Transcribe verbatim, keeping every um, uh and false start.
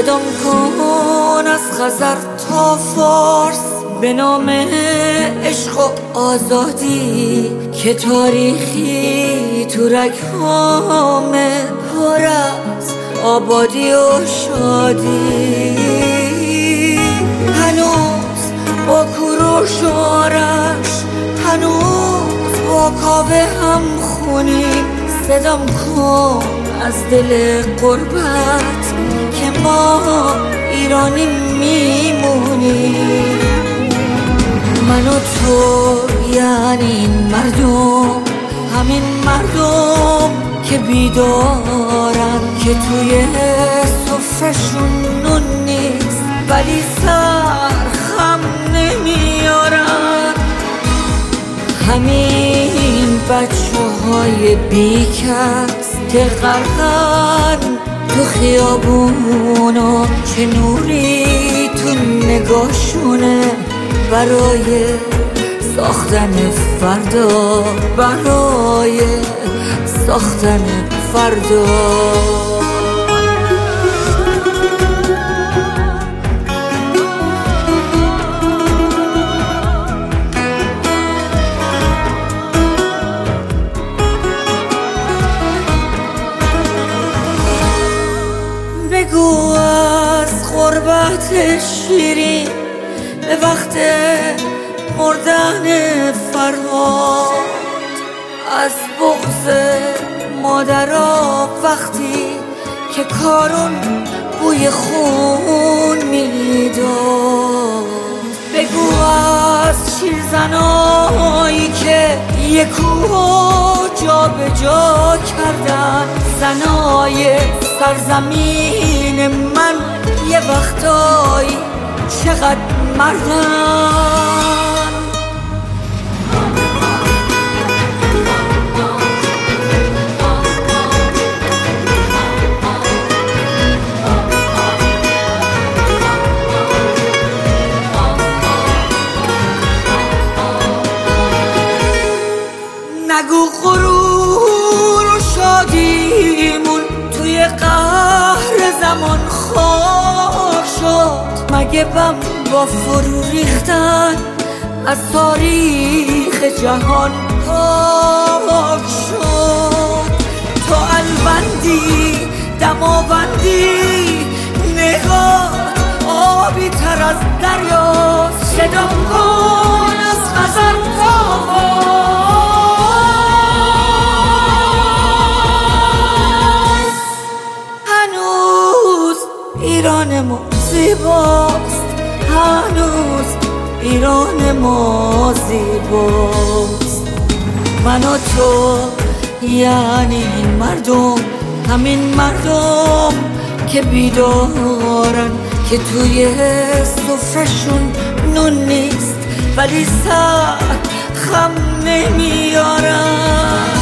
صدام کن از خزر تا فارس به نام عشق و آزادی که تاریخی تو رگ‌هامه پر از آبادی و شادی. هنوز با کوروش و آرش، هنوز با کاوه هم خونیم. صدام کن از دل غربت که ما ایرانی میمونیم. من و تو یعنی این مردم، همین مردم که بیدارن، که توی سفرشون نون نیست ولی سر خم نمیارن. همین بچه های بیکس که غرقن تو خیابونا، چه نوری تو نگاهشونه برای ساختن فردا، برای ساختن فردا. بگو از غربت شیرین به وقت مردن فرهاد، از بغض مادرها وقتی که کارون بوی خون میداد. بگو از شیرزنایی که یک کوه جا به جا کردن، زنای سرزمین من یه وقتایی چقدر مردن. نگو غرور و شادیمون توی قهر زمان خاک شد، مگه بم با فرو ریختن از تاریخ جهان پاک شد. تو البندی دماوندی نگاه آبی تر از دریاست. صدام کن از خزر تا ایران ما زیباست، هنوز ایران ما زیباست. من و تو یعنی این مردم، همین مردم که بیدارن، که توی سفرشون نون نیست ولی سر خم نمیارن.